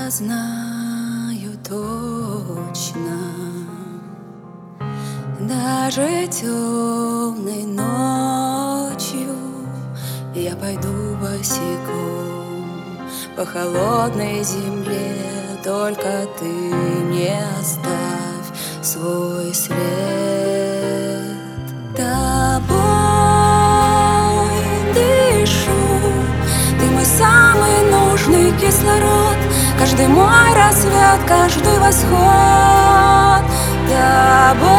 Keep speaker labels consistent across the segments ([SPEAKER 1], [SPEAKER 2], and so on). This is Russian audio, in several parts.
[SPEAKER 1] Я знаю точно, даже темной ночью я пойду босиком по холодной земле. Только ты мне оставь свой след. Тобой дышу, ты мой самый нужный кислород, каждый мой рассвет, каждый восход. Тобой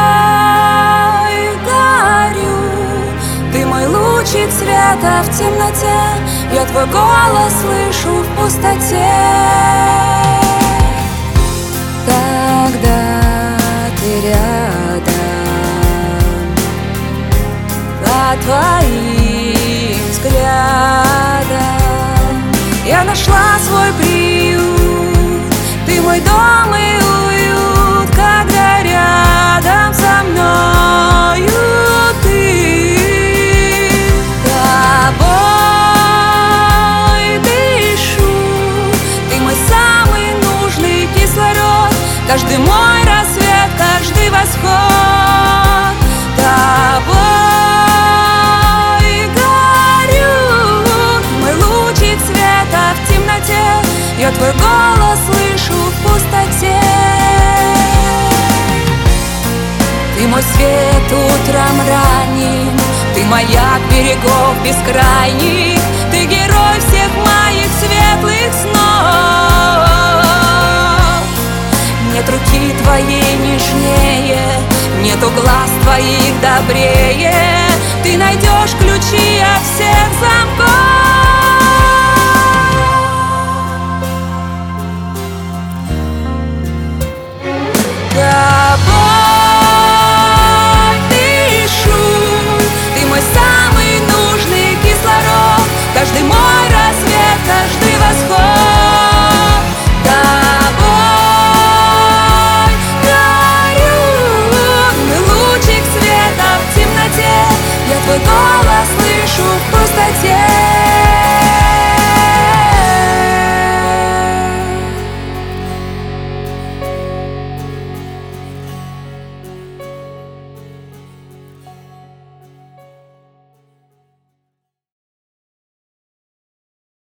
[SPEAKER 1] горю, ты мой лучик света в темноте, я твой голос слышу в пустоте. Когда ты рядом, под твоим взглядом я нашла свой приют, ты мой дом и уют, когда рядом со мною ты. Тобой дышу, ты мой самый нужный кислород, каждый мой рассвет, каждый восход. Тобой горю, мой лучик света в темноте, я твой голос слышу в пустоте. Ты мой свет утром ранним, ты маяк берегов бескрайних, ты герой всех моих светлых